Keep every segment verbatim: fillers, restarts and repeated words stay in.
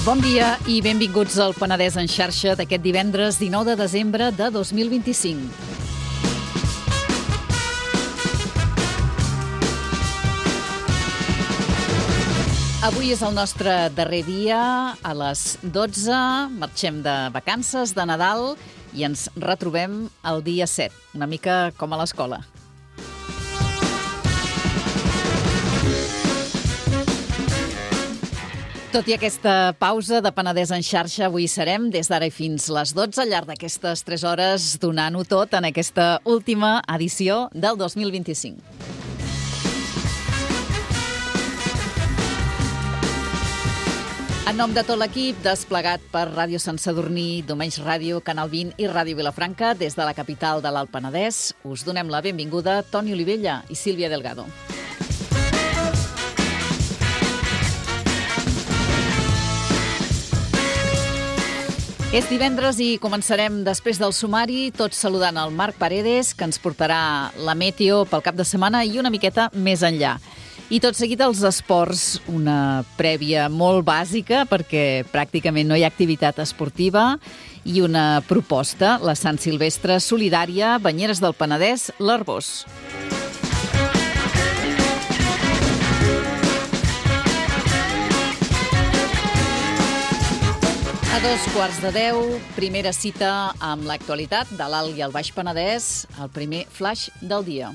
Bon dia i benvinguts al Penedès en xarxa d'aquest divendres dinou de desembre de dos mil vint-i-cinc. Avui és el nostre darrer dia, a les dotze, marxem de vacances, de Nadal, i ens retrobem el dia set, una mica com a l'escola. Tot i aquesta pausa de Penedès en xarxa, avui serem des d'ara i fins les dotze, al llarg d'aquestes tres hores, donant-ho tot en aquesta última edició del dos mil vint-i-cinc. En nom de tot l'equip, desplegat per Ràdio Sant Sadurní, Domenys Ràdio, Canal vint i Ràdio Vilafranca, des de la capital de l'Alt Penedès, us donem la benvinguda Toni Olivella i Sílvia Delgado. És divendres i començarem després del sumari, tot saludant el Marc Paredes, que ens portarà la meteo pel cap de setmana i una miqueta més enllà. I tot seguit els esports, una prèvia molt bàsica perquè pràcticament no hi ha activitat esportiva i una proposta, la Sant Silvestre Solidària, Banyeres del Penedès, l'Arboç. A dos quarts de deu, primera cita amb l'actualitat de l'Alt i el Baix Penedès, el primer flash del dia.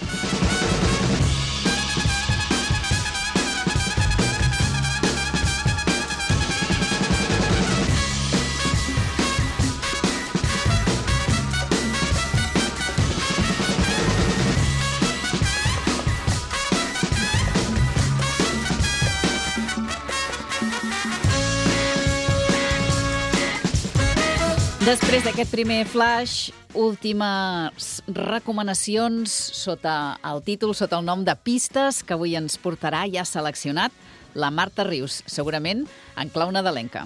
Després d'aquest primer flash, últimes recomanacions sota el títol, sota el nom de Pistes, que avui ens portarà, ja seleccionat, la Marta Rius, segurament en clau nadalenca.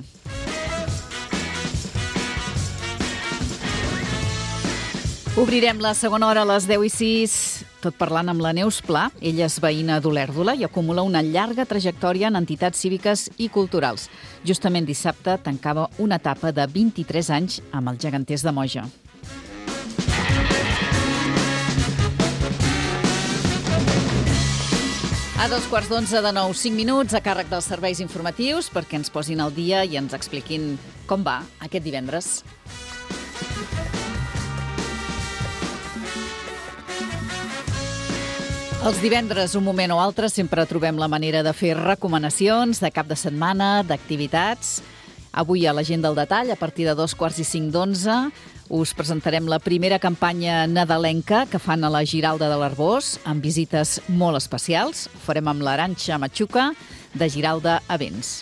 Obrirem la segona hora a les deu i sis, tot parlant amb la Neus Pla. Ella és veïna d'Olèrdola i acumula una llarga trajectòria en entitats cíviques i culturals. Justament dissabte tancava una etapa de vint-i-tres anys amb els Geganters de Moja. A dos quarts d'onze de nou, cinc minuts, a càrrec dels serveis informatius, perquè ens posin al dia i ens expliquin com va aquest divendres. Els divendres, un moment o altre, sempre trobem la manera de fer recomanacions de cap de setmana, d'activitats. Avui a l'Agenda al Detall, a partir de dos quarts i cinc d'onze, us presentarem la primera campanya nadalenca que fan a la Giralda de l'Arboç, amb visites molt especials. Ho farem amb l'Arantxa Machuca, de Giralda Events.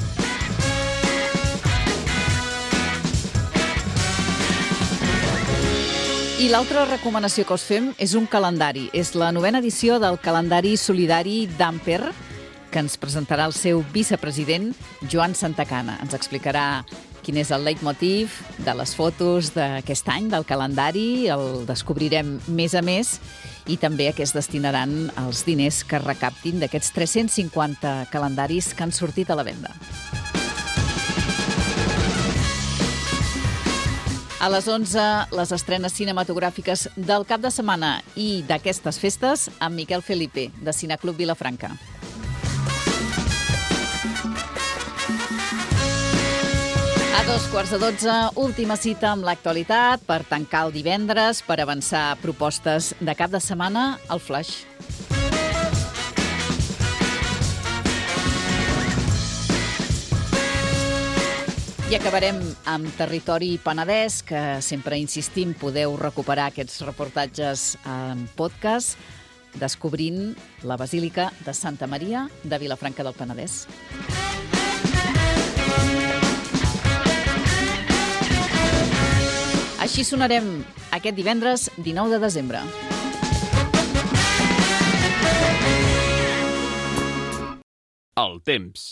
I l'altra recomanació que us fem és un calendari. És la novena edició del calendari solidari d'Amper, que ens presentarà el seu vicepresident, Joan Santacana. Ens explicarà quin és el leitmotiv de les fotos d'aquest any, del calendari, el descobrirem més a més, i també a què es destinaran els diners que recaptin d'aquests tres-cents cinquanta calendaris que han sortit a la venda. A les onze, les estrenes cinematogràfiques del cap de setmana i d'aquestes festes amb Miquel Felipe, de Cineclub Vilafranca. A dos quarts de dotze, última cita amb l'actualitat per tancar el divendres, per avançar propostes de cap de setmana al Flash. I acabarem amb Territori Penedès, que sempre insistim, podeu recuperar aquests reportatges en podcast, descobrint la Basílica de Santa Maria de Vilafranca del Penedès. Així sonarem aquest divendres dinou de desembre. El temps.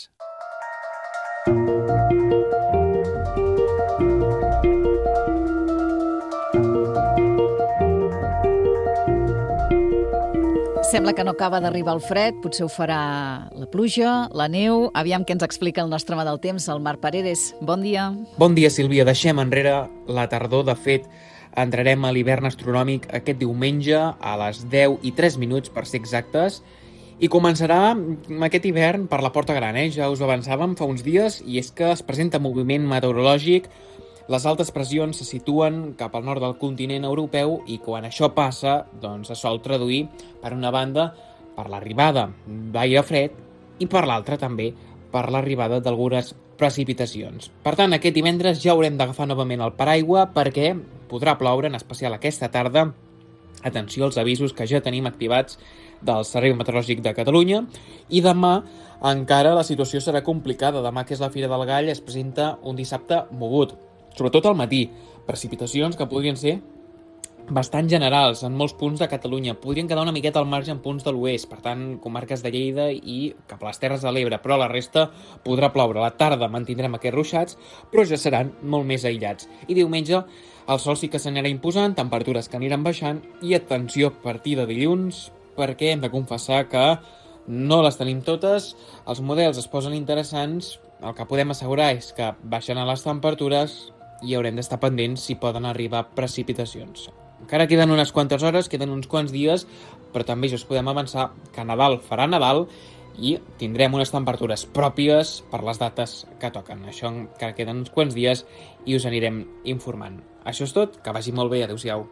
Sembla Sembla que no acaba d'arribar el fred, potser ho farà la pluja, la neu... Aviam què ens explica el nostre home del temps, el Marc Paredes. Bon dia. Bon dia, Sílvia. Deixem enrere la tardor. De fet, entrarem a l'hivern astronòmic aquest diumenge a les deu i tres minuts, per ser exactes, i començarà aquest hivern per la porta gran, eh? Ja us ho avançàvem fa uns dies, i és que es presenta moviment meteorològic. Les altes pressions se situen cap al nord del continent europeu i quan això passa, doncs es sol traduir, per una banda, per l'arribada d'aire fred i per l'altra també per l'arribada d'algunes precipitacions. Per tant, aquest divendres ja haurem d'agafar novament el paraigua perquè podrà ploure, en especial aquesta tarda. Atenció als avisos que ja tenim activats del Servei Meteorològic de Catalunya. I demà encara la situació serà complicada. Demà, que és la Fira del Gall, es presenta un dissabte mogut, sobretot al matí. Precipitacions que podrien ser bastant generals en molts punts de Catalunya. Podrien quedar una miqueta al marge en punts de l'oest, per tant, comarques de Lleida i cap a les Terres de l'Ebre, però la resta podrà ploure. A la tarda mantindrem aquests ruixats, però ja seran molt més aïllats. I diumenge el sol sí que s'anirà imposant, temperatures que aniran baixant, i atenció a partir de dilluns, perquè hem de confessar que no les tenim totes, els models es posen interessants, el que podem assegurar és que baixen a les temperatures i haurem d'estar pendents si poden arribar precipitacions. Encara queden unes quantes hores, queden uns quants dies, però també ja us podem avançar que Nadal farà Nadal i tindrem unes temperatures pròpies per les dates que toquen. Això encara queden uns quants dies i us anirem informant. Això és tot, que vagi molt bé, adeu-siau.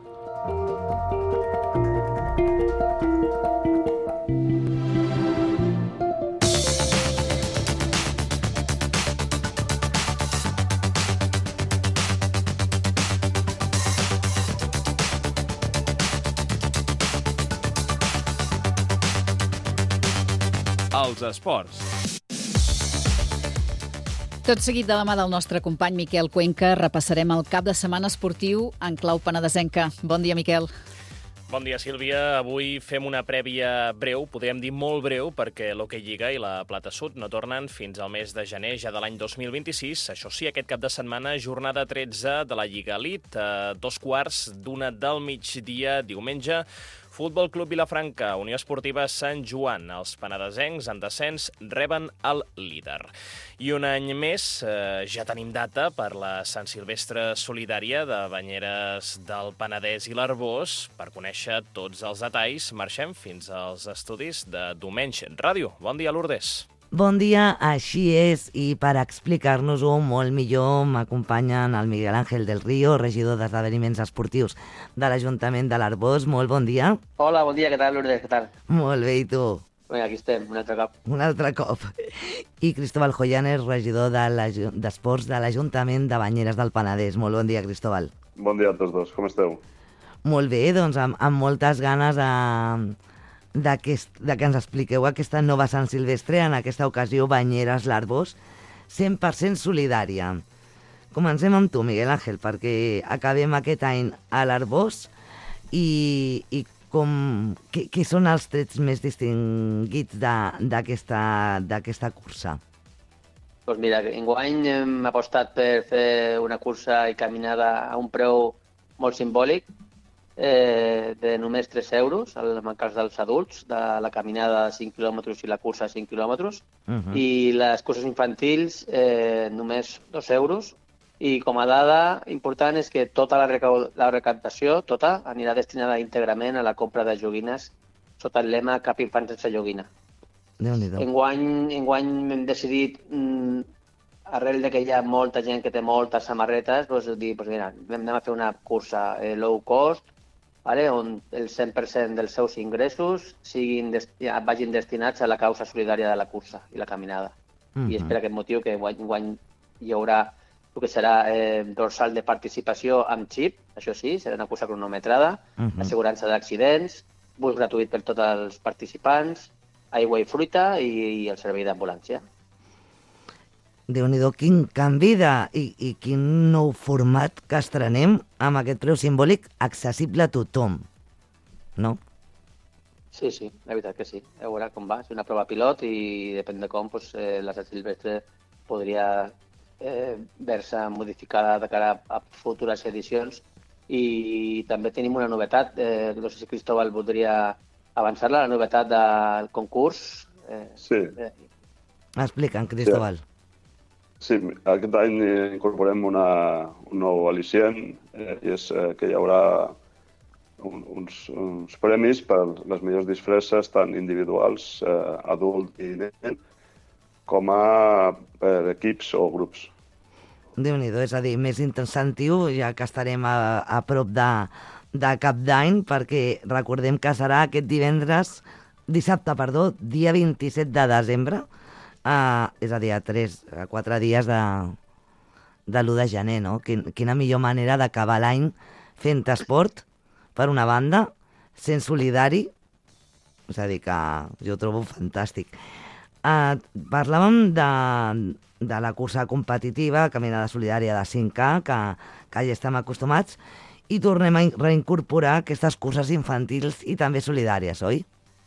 Els esports. Tot seguit, de la mà del nostre company Miquel Cuenca, repassarem el cap de setmana esportiu en clau penedesenca. Bon dia, Miquel. Bon dia, Sílvia. Avui fem una prèvia breu, podríem dir molt breu, perquè l'Hockey Lliga i la Plata Sud no tornen fins al mes de gener ja de l'any dos mil vint-i-sis. Això sí, aquest cap de setmana, jornada tretze de la Lliga Elite, a dos quarts d'una del migdia, diumenge. Futbol Club Vilafranca, Unió Esportiva Sant Joan. Els penedesencs en descens reben el líder. I un any més eh, ja tenim data per la Sant Silvestre Solidària de Banyeres del Penedès i l'Arboç. Per conèixer tots els detalls, marxem fins als estudis de Domenys Ràdio. Bon dia, Lourdes. Bon dia, així és, i per explicar-nos-ho molt millor m'acompanyen el Miguel Ángel del Río, regidor d'Esdeveniments Esportius de l'Ajuntament de l'Arboç. Molt bon dia. Hola, bon dia, què tal, Lourdes, què tal? Molt bé, i tu? Bé, aquí estem, un altre cop. Un altre cop. I Cristóbal Joyanes, regidor d'Esports de l'Ajuntament de Banyeres del Penedès. Molt bon dia, Cristóbal. Bon dia a tots dos, com esteu? Molt bé, doncs amb, amb moltes ganes a... De que, de que ens expliqueu aquesta nova Sant Silvestre, en aquesta ocasió Banyeres l'Arboç, cent per cent solidària. Comencem amb tu, Miguel Ángel, perquè acabem aquest any a l'Arboç i, i com, què, què són els trets més distinguits d'aquesta cursa? Doncs mira, enguany hem apostat per fer una cursa i caminada a un preu molt simbòlic, Eh, de només tres euros, en el cas dels adults, de la caminada de cinc quilòmetres i la cursa de cinc quilòmetres, uh-huh. I les curses infantils eh, només dos euros, i com a dada important és que tota la, recau- la recaptació tota anirà destinada íntegrament a la compra de joguines sota el lema Cap infant sense joguina. Enguany, enguany hem decidit, mm, arrel de que hi ha molta gent que té moltes samarretes, doncs, dir, doncs mira, anem a fer una cursa eh, low cost, vale, on el cent per cent dels seus ingressos siguin desti- vagin destinats a la causa solidària de la cursa i la caminada. Uh-huh. I és per aquest motiu que guany, guany hi haurà el que serà eh, dorsal de participació amb xip, això sí, serà una cursa cronometrada, uh-huh. Assegurança d'accidents, bus gratuït per tots els participants, aigua i fruita i, i el servei d'ambulància. Déu-n'hi-do, quin canvi de, i, i quin nou format que estrenem amb aquest preu simbòlic accessible a tothom, no? Sí, sí, la veritat que sí. A veure com va, és una prova pilot i depèn de com doncs, eh, la Sant Silvestre podria eh, ver-se modificada de cara a, a futures edicions. I també tenim una novetat, eh, no sé si Cristóbal voldria avançar-la, la novetat del concurs. Eh, Sí. Eh, Explica'm, Cristóbal. Sí, aquest any incorporem una, un nou al·licient, eh, i és eh, que hi haurà un, uns, uns premis per les millors disfresses, tant individuals, eh, adult i nen, com a per equips o grups. Déu-n'hi-do, és a dir, més incentiu, ja que estarem a, a prop de, de Cap d'Any, perquè recordem que serà aquest divendres, dissabte, perdó, dia vint-i-set de desembre, eh, és a dir, a, tres, a quatre dies de, de l'u de gener, no? Quin, quina millor manera d'acabar l'any fent esport, per una banda, sent solidari, és a dir, que jo ho trobo fantàstic. Eh, parlàvem de, de la cursa competitiva, caminada solidària de cinc K, que, que ja estem acostumats, i tornem a reincorporar aquestes curses infantils i també solidàries, oi?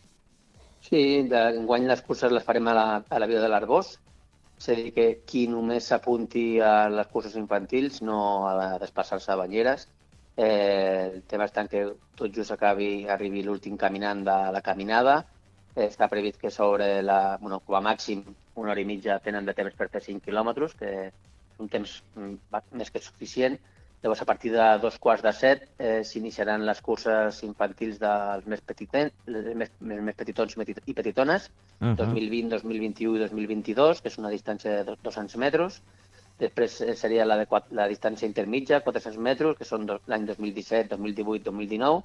Sí, d'enguany les curses les farem a la, a la Via de l'Arbós, és a dir, que qui només s'apunti a les curses infantils no ha de desplaçar-se a Banyeres. Eh, el tema està en que tot just acabi, arribi l'últim caminant de la caminada. Eh, està previst que sobre la, bueno, com a màxim una hora i mitja tenen de temps per fer cinc quilòmetres, que és un temps més que suficient. Llavors, a partir de dos quarts de set eh, s'iniciaran les curses infantils dels més, petiten, més, més, més petitons i petitones, uh-huh. dos mil vint, dos mil vint-i-u i dos mil vint-i-dos, que és una distància de dos-cents metres. Després eh, seria la, de, la distància intermitja, quatre-cents metres, que són l'any dos mil disset, dos mil divuit, dos mil dinou.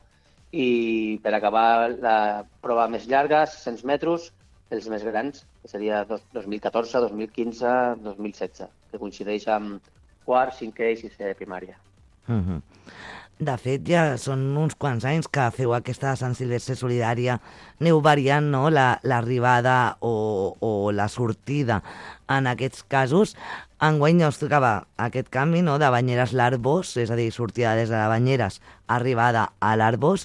I per acabar la prova més llarga, sis cents metres, els més grans, que seria dos mil catorze, dos mil quinze, dos mil setze, que coincideix amb quart, cinquè i sisè de primària. Uh-huh. De fet, ja són uns quants anys que feu aquesta Sant Silvestre solidària, aneu variant, no?, l'arribada o, o la sortida en aquests casos. Enguany us tocava aquest canvi, no?, de Banyeres a l'Arbós, és a dir, sortida des de Banyeres, arribada a l'Arbós.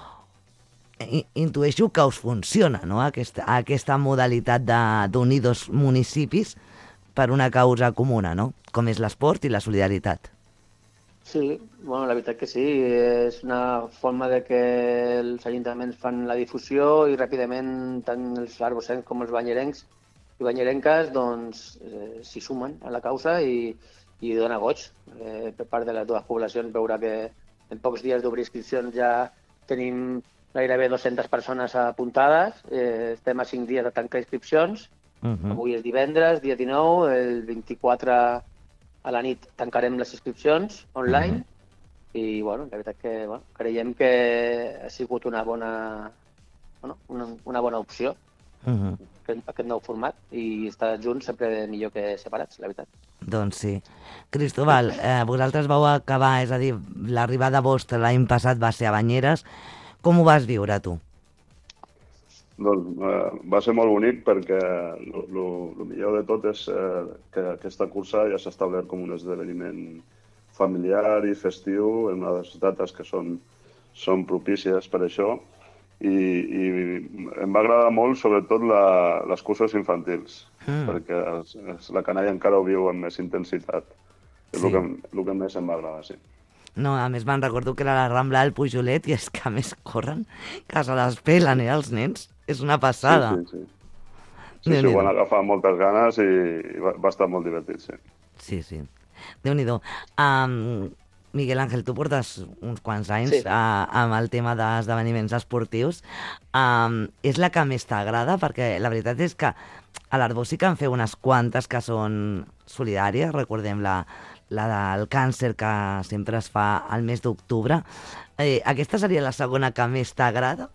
I, intueixo que us funciona, no?, aquesta, aquesta modalitat d'unir dos municipis per una causa comuna, no?, com és l'esport i la solidaritat. Sí, bueno, la veritat que sí. És una forma de que els ajuntaments fan la difusió i ràpidament tant els arbosencs com els banyerencs i banyerenques doncs eh, s'hi sumen a la causa i, i dona goig eh, per part de les dues poblacions veure que en pocs dies d'obrir inscripcions ja tenim gairebé dues-centes persones apuntades. Eh, estem a cinc dies de tancar inscripcions. Uh-huh. Avui és divendres, dia dinou, el vint-i-quatre a la nit tancarem les inscripcions online. Uh-huh. I bueno, la veritat que bueno, creiem que ha sigut una bona, bueno, una, una bona opció, uh-huh. aquest, aquest nou format, i estar junts sempre millor que separats, la veritat. Doncs sí. Cristóbal, eh, vosaltres vau acabar, és a dir, l'arribada vostra l'any passat va ser a Banyeres. Com ho vas viure, tu? Doncs eh, va ser molt bonic perquè el millor de tot és eh, que aquesta cursa ja s'ha establert com un esdeveniment familiar i festiu en unes dates que són, són propícies per això i, i em va agradar molt sobretot la, les curses infantils mm. perquè els, els, la canalla encara ho viu amb més intensitat. És sí. el, que, el que més em va agradar, sí. No, a més me'n recordo que era la Rambla del Pujolet i és que a més corren que se les pelen, eh, els nens. És una passada. Sí, sí, sí. Sí, sí, ho van agafar amb moltes ganes i va, va estar molt divertit, sí. Sí, sí. Déu-n'hi-do. Um, Miguel Ángel, tu portes uns quants anys sí. uh, amb el tema d'esdeveniments esportius. Um, és la que més t'agrada? Perquè la veritat és que a l'Arbós sí que en feu unes quantes que són solidàries. Recordem la, la del càncer que sempre es fa al mes d'octubre. Eh, aquesta seria la segona que més t'agrada?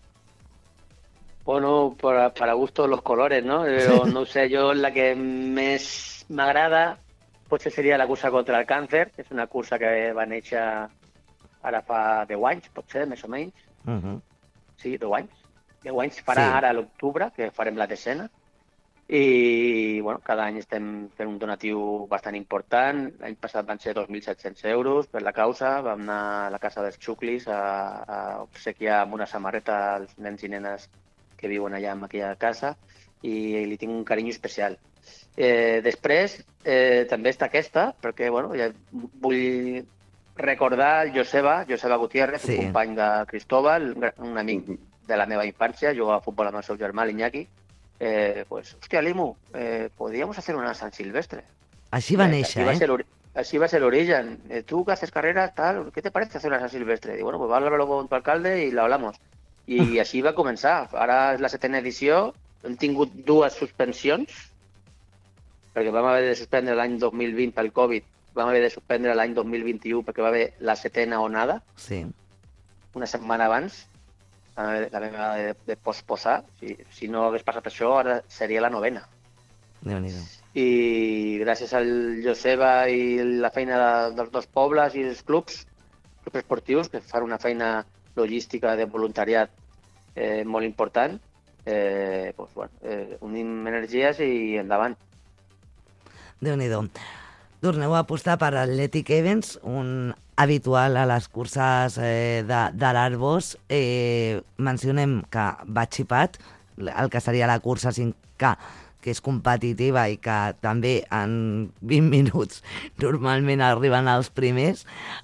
Bueno, para, para gusto los colores, ¿no? Pero no sé, yo la que més m'agrada potser seria la cursa contra el càncer, que és una cursa que va néixer ara fa deu anys, potser, més o menys. Uh-huh. Sí, deu anys. deu anys farà sí. Ara a l'octubre, que farem la desena. I, bueno, cada any estem fent un donatiu bastant important. L'any passat van ser dos mil set-cents euros per la causa. Vam anar a la Casa dels Xuclis a, a obsequiar amb una samarreta als nens i nenes que viuen allà en aquella casa i li tinc un carinyo especial. Eh, després, eh, també està aquesta, perquè bueno, ja vull recordar el Joseba, Joseba Gutiérrez, sí. un company de Cristóbal, un amic de la meva infància, jugava a futbol amb el seu germà, l'Iñaki, eh, pues, hòstia, Limu, eh, podríamos hacer una San Silvestre. Així va Eh, néixer, así va a eh? ser ori- Así va a ser el origen. Eh, tú que haces carreras, tal, ¿qué te parece hacer una San Silvestre? Y bueno, pues háblalo con tu alcalde y la hablamos. I així va començar. Ara és la setena edició, hem tingut dues suspensions, perquè vam haver de suspendre l'any dos mil vint pel Covid, vam haver de suspendre l'any dos mil vint-i-u perquè va haver la setena onada, Sí. una setmana abans, la vam haver- la vam haver de, de posposar. Si, si no hagués passat això, ara seria la novena. Déu-n'hi-do. I gràcies al Joseba i la feina de, dels dos pobles i els clubs, clubs esportius, que fan una feina logística de voluntariat eh, molt important, eh, doncs, bueno, eh, unim energies i endavant. Déu-n'hi-do. Torneu a apostar per Athletic Events, un habitual a les curses eh, de, de l'Arbós. Eh, mencionem que va xipat, el que seria la cursa cinc K, que és competitiva i que també en vint minuts normalment arriben els primers.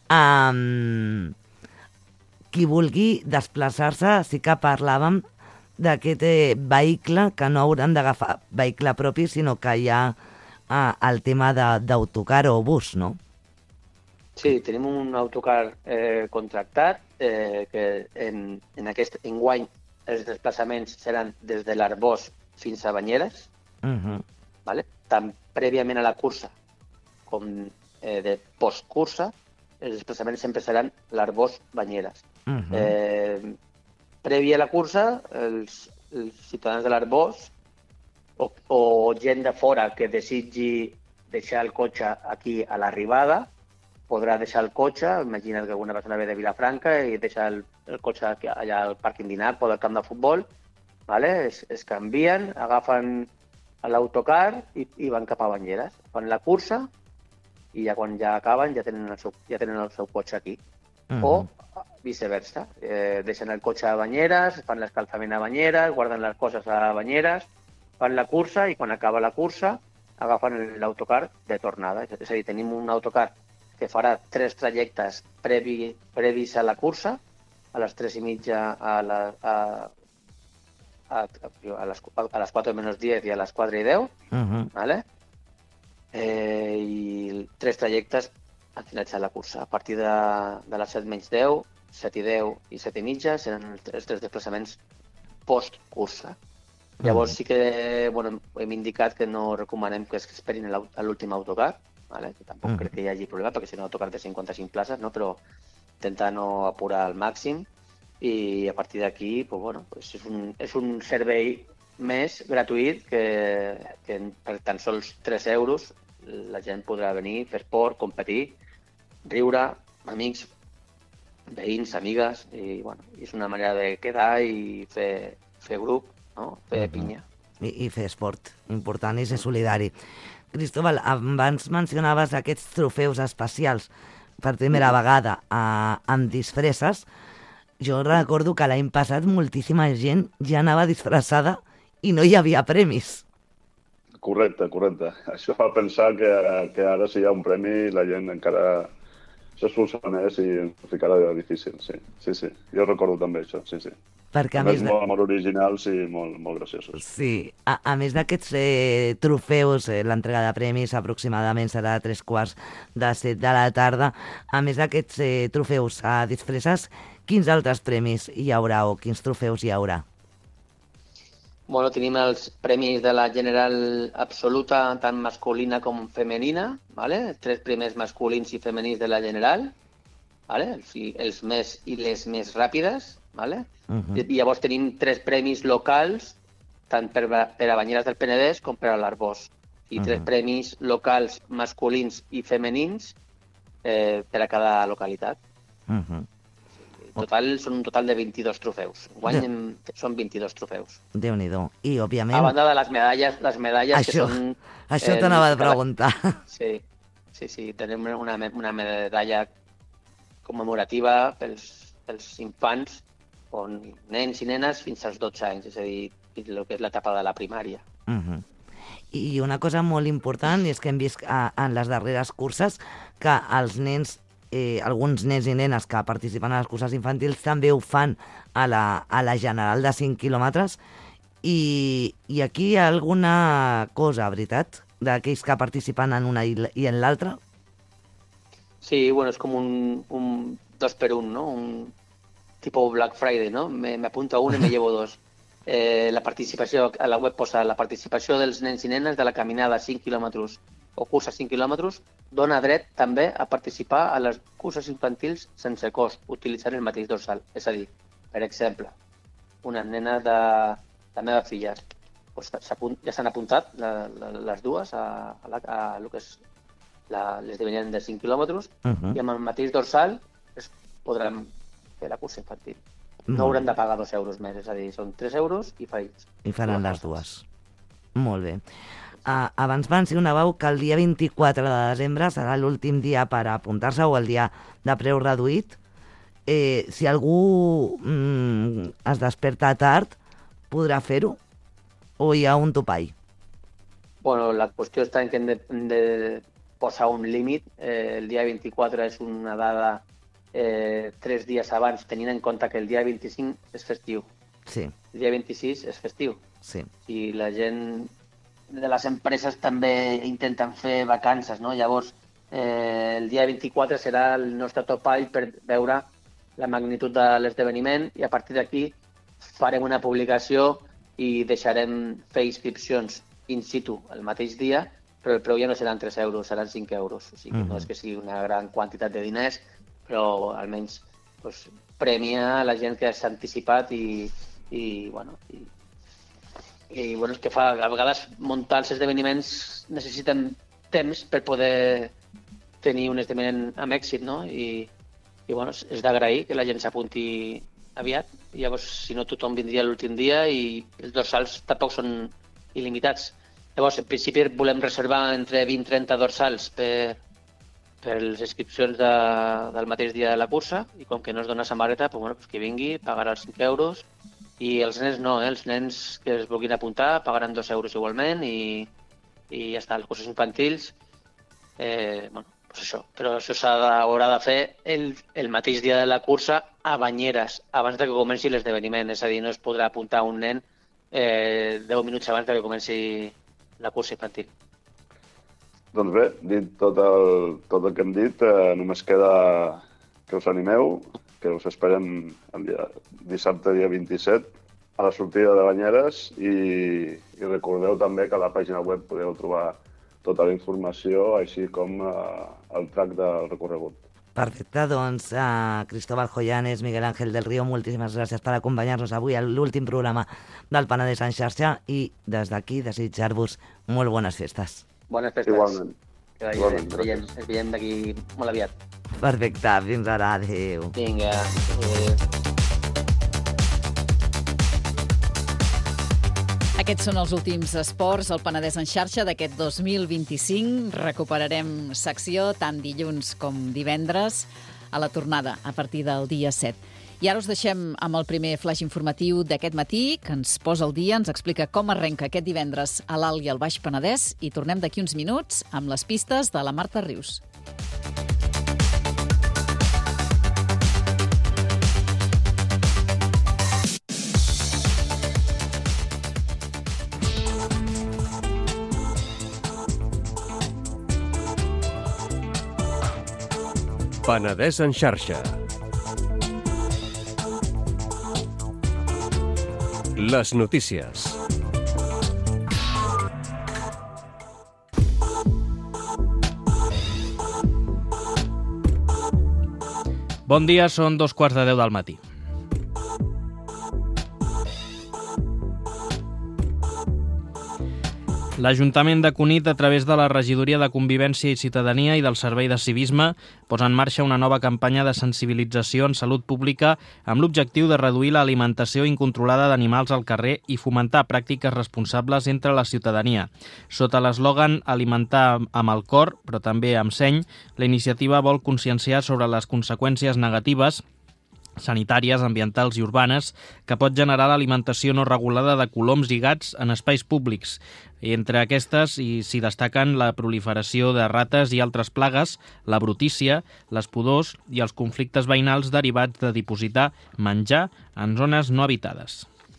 Um, qui vulgui desplaçar-se, sí que parlàvem d'aquest eh, vehicle, que no hauran d'agafar vehicle propi, sinó que hi ha eh, el tema de- d'autocar o bus, no? Sí, tenim un autocar eh, contractat, eh, que en, en aquest enguany els desplaçaments seran des de l'Arbós fins a Banyeres, Uh -huh. ¿vale? Tant prèviament a la cursa com eh, de postcursa, els desplaçaments sempre seran l'Arbós-Banyeres. Uh -huh. Eh, previ a la cursa, els, els ciutadans de l'Arbós o, o gent de fora que desitgi deixar el cotxe aquí a l'arribada, podrà deixar el cotxe, imagina't que alguna persona ve de Vilafranca i deixa el, el cotxe aquí, allà al Parc Indinar o del camp de futbol, ¿vale? es, es canvien, agafen a l'autocar i, i van cap a Banyeres. Fan la cursa i ja quan ja acaben ja tenen el seu, ja tenen el seu cotxe aquí. Uh -huh. O viceversa. Eh, deixen el cotxe a Banyeres, fan l'escalfament a Banyeres, guarden les coses a Banyeres, fan la cursa i quan acaba la cursa agafen l'autocar de tornada. És a dir, tenim un autocar que farà tres trajectes previ, previs a la cursa, a les tres i mitja, a, la, a, a, a, les, a les quatre menys deu i a les quatre i deu, Uh -huh. ¿vale? Eh, i tres trajectes al finalitzar la cursa. A partir de, de les set menys deu, set i deu i set i mitja seran els tres, tres desplaçaments post-cursa. Llavors sí que bueno, hem indicat que no recomanem que es esperin a l'últim autocar, ¿vale? Que tampoc Mm. crec que hi hagi problema, perquè si no autocar de cinquanta-cinc places, no? Però intentar no apurar al màxim i a partir d'aquí pues, bueno, pues és, un, és un servei més gratuït que, que per tan sols tres euros la gent podrà venir, fer esport, competir, riure, amics, veïns, amigues, i bueno, és una manera de quedar i fer, fer grup, no? Fer pinya. I, i fer esport, important, i ser solidari. Cristóbal, abans mencionaves aquests trofeus especials per primera vegada a, amb disfresses. Jo recordo que l'any passat moltíssima gent ja anava disfressada i no hi havia premis. Correcte, correcte. Això fa pensar que, que ara si hi ha un premi la gent encara s'esforçarà més i ens ho ficarà difícil, sí. Sí, sí. Jo recordo també això, sí, sí. Perquè a, A més, més, de... molt, molt originals i molt, molt graciosos. sí, a, a més d'aquests eh, trofeus, eh, l'entrega de premis aproximadament serà a tres quarts de set de la tarda. A més d'aquests eh, trofeus a disfresses, quins altres premis hi haurà o quins trofeus hi haurà? Bueno, tenim els premis de la general absoluta, tant masculina com femenina, ¿vale? Tres primers masculins i femenins de la general, ¿vale? Els, els més i les més ràpides, ¿vale? Uh -huh. I llavors tenim tres premis locals, tant per, per a Banyeres del Penedès com per a l'Arbós. I tres Uh -huh. premis locals masculins i femenins eh, per a cada localitat. Uh -huh. En total, són un total de vint-i-dos trofeus. Guany en, són vint-i-dos trofeus. Déu-n'hi-do. I, òbviament... A banda de les medalles, les medalles això, que són... Això eh, t'anava a cada- preguntar. Sí, sí, sí. Tenim una, me- una medalla commemorativa pels, pels infants, on nens i nenes fins als dotze anys, és a dir, el que és l'etapa de la primària. Uh -huh. I una cosa molt important és que hem vist a, en les darreres curses que els nens eh, alguns nens i nenes que participen a les curses infantils també ho fan a la, a la general de cinc quilòmetres. I, i aquí hi ha alguna cosa, veritat, d'aquells que participen en una i, i en l'altra? Sí, bueno, és com un, un dos per un, ¿no? Un tipo Black Friday, ¿no? Me, me apunto a uno y me llevo dos. Eh, la participació, a la web posa la participació dels nens i nenes de la caminada cinc quilòmetres o cursa cinc quilòmetres dona dret també a participar a les curses infantils sense cost, utilitzant el mateix dorsal. És a dir, per exemple, una nena de la meva filla pues, ja s'han apuntat la, la, les dues a, a, la, a, a lo que és l'esdeveniment de cinc quilòmetres uh -huh. i amb el mateix dorsal es podran fer la cursa infantil. No hauran de pagar dos euros més, és a dir, són tres euros i faig. I faran les dues. Molt bé. Uh, abans mencionàveu que el dia vint-i-quatre de desembre serà l'últim dia per apuntar-se o el dia de preu reduït. Eh, si algú mm, es desperta tard, podrà fer-ho? O hi ha un topall? Bueno, la qüestió està en que hem de, hem de posar un límit. Eh, el dia vint-i-quatre és una dada eh, tres dies abans, tenint en compte que el dia vint-i-cinc és festiu. Sí. El dia vint-i-sis és festiu. Sí. I la gent de les empreses també intenten fer vacances, no? Llavors, eh, el dia vint-i-quatre serà el nostre topall per veure la magnitud de l'esdeveniment i a partir d'aquí farem una publicació i deixarem fer inscripcions in situ el mateix dia, però el preu ja no seran tres euros, seran cinc euros. O sigui, mm-hmm. no és que sigui una gran quantitat de diners, però almenys pues, premia la gent que s'ha anticipat i, i, bueno, i, i bueno, és que fa, a vegades muntar els esdeveniments necessiten temps per poder tenir un esdeveniment amb èxit, no? I, i bueno, és d'agrair que la gent s'apunti aviat. I llavors, si no, tothom vindria l'últim dia i els dorsals tampoc són il·limitats. Llavors, en principi volem reservar entre vint i trenta dorsals per, per les inscripcions de, del mateix dia de la cursa i com que no es dona samarreta, pues, bueno, pues que vingui, pagarà els cinc euros i els nens no, eh? Els nens que es vulguin apuntar pagaran dos euros igualment i, i ja està, les curses infantils, eh, bueno, pues això, però això s'haurà de fer el, el mateix dia de la cursa a Banyeres, abans de que comenci l'esdeveniment, és a dir, no es podrà apuntar un nen eh, deu minuts abans de que comenci la cursa infantil. Doncs bé, dit tot el, tot el que hem dit, eh, només queda que us animeu, que us esperem el dia, dissabte, dia vint-i-set, a la sortida de Banyeres i, i recordeu també que a la pàgina web podeu trobar tota la informació, així com eh, el track del recorregut. Perfecte, doncs uh, Cristóbal Joyanes, Miguel Ángel del Río, moltíssimes gràcies per acompanyar-nos avui a l'últim programa del Penedès en xarxa i des d'aquí desitjar-vos molt bones festes. Bones festes. Igualment. Que vagi bé. Ens veiem, ens veiem d'aquí molt aviat. Perfecte, fins ara, adéu. Vinga, adéu. Aquests són els últims esports al Penedès en xarxa d'aquest dos mil vint-i-cinc. Recuperarem secció tant dilluns com divendres a la tornada a partir del dia set. I ara us deixem amb el primer flash informatiu d'aquest matí, que ens posa al dia, ens explica com arrenca aquest divendres a l'Alt i al Baix Penedès i tornem d'aquí uns minuts amb les pistes de la Marta Rius. Penedès en xarxa. Les notícies. Bon dia, són dos quarts de deu del matí. L'Ajuntament de Cunit, a través de la Regidoria de Convivència i Ciutadania i del Servei de Civisme, posa en marxa una nova campanya de sensibilització en salut pública amb l'objectiu de reduir l'alimentació incontrolada d'animals al carrer i fomentar pràctiques responsables entre la ciutadania. Sota l'eslògan Alimentar amb el cor, però també amb seny, la iniciativa vol conscienciar sobre les conseqüències negatives sanitàries, ambientals i urbanes, que pot generar l'alimentació no regulada de coloms i gats en espais públics. Entre aquestes s'hi destaquen la proliferació de rates i altres plagues, la brutícia, les pudors i els conflictes veïnals derivats de dipositar menjar en zones no habitades.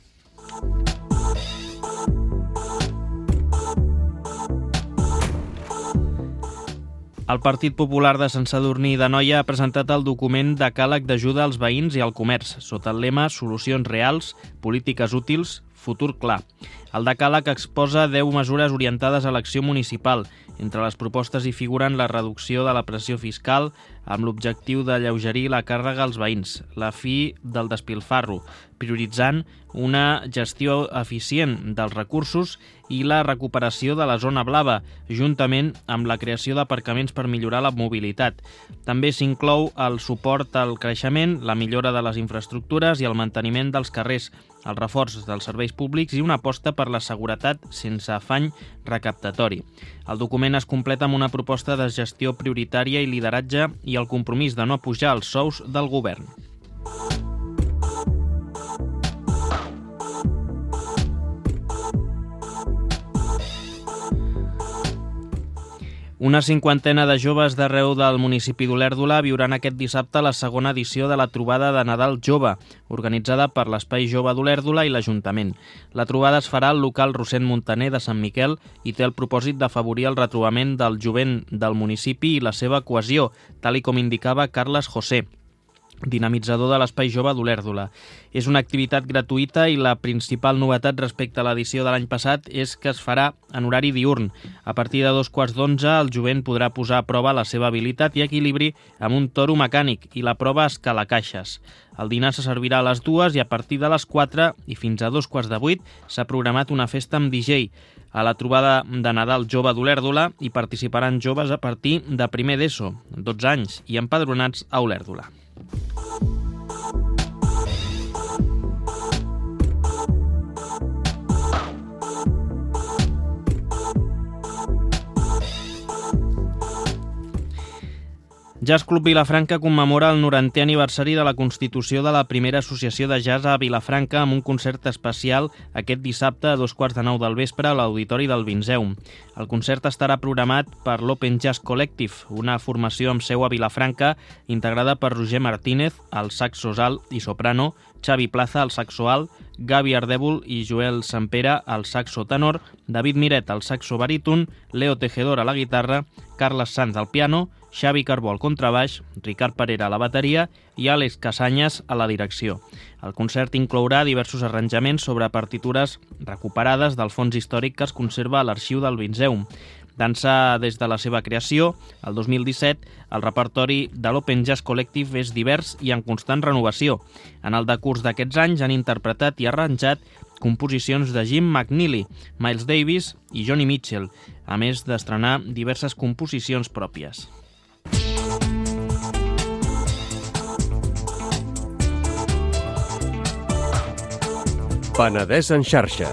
El Partit Popular de Sant Sadurní d'Anoia ha presentat el document decàleg d'ajuda als veïns i al comerç, sota el lema Solucions reals, polítiques útils, futur clar. El decàleg exposa deu mesures orientades a l'acció municipal. Entre les propostes hi figuren la reducció de la pressió fiscal amb l'objectiu d'alleugerir la càrrega als veïns, la fi del despilfarro, prioritzant una gestió eficient dels recursos i la recuperació de la zona blava, juntament amb la creació d'aparcaments per millorar la mobilitat. També s'inclou el suport al creixement, la millora de les infraestructures i el manteniment dels carrers, el reforç dels serveis públics i una aposta per la seguretat sense afany recaptatori. El document es completa amb una proposta de gestió prioritària i lideratge i el compromís de no pujar els sous del govern. Una cinquantena de joves d'arreu del municipi d'Olèrdola viuran aquest dissabte la segona edició de la trobada de Nadal Jove, organitzada per l'Espai Jove d'Olèrdola i l'Ajuntament. La trobada es farà al local Rossend Montaner de Sant Miquel i té el propòsit d'afavorir el retrobament del jovent del municipi i la seva cohesió, tal i com indicava Carles José, dinamitzador de l'Espai Jove d'Olèrdola. És una activitat gratuïta i la principal novetat respecte a l'edició de l'any passat és que es farà en horari diürn. A partir de dos quarts d'onze el jovent podrà posar a prova la seva habilitat i equilibri amb un toro mecànic i la prova escalacaixes. El dinar se servirà a les dues i a partir de les quatre i fins a dos quarts de vuit s'ha programat una festa amb D J. A la trobada de Nadal Jove d'Olèrdola hi participaran joves a partir de primer d'ESO, dotze anys, i empadronats a Olèrdola. Jazz Club Vilafranca commemora el norantè aniversari de la constitució de la primera associació de jazz a Vilafranca amb un concert especial aquest dissabte a dos quarts de nou del vespre a l'Auditori del Vinzeum. El concert estarà programat per l'Open Jazz Collective, una formació amb seu a Vilafranca integrada per Roger Martínez, al saxo alt i soprano, Xavi Plaza, al saxo alt, Gavi Ardèvol i Joel Sampere, al saxo tenor, David Miret, al saxo baríton, Leo Tejedor a la guitarra, Carles Sanz al piano, Xavi Carbó al contrabaix, Ricard Parera a la bateria i Àlex Casanyes a la direcció. El concert inclourà diversos arranjaments sobre partitures recuperades del fons històric que es conserva a l'arxiu del Vinzeum. D'ençà des de la seva creació, el dos mil disset, el repertori de l'Open Jazz Collective és divers i en constant renovació. En el decurs d'aquests anys han interpretat i arranjat composicions de Jim McNeely, Miles Davis i Johnny Mitchell, a més d'estrenar diverses composicions pròpies. Penedès en xarxa.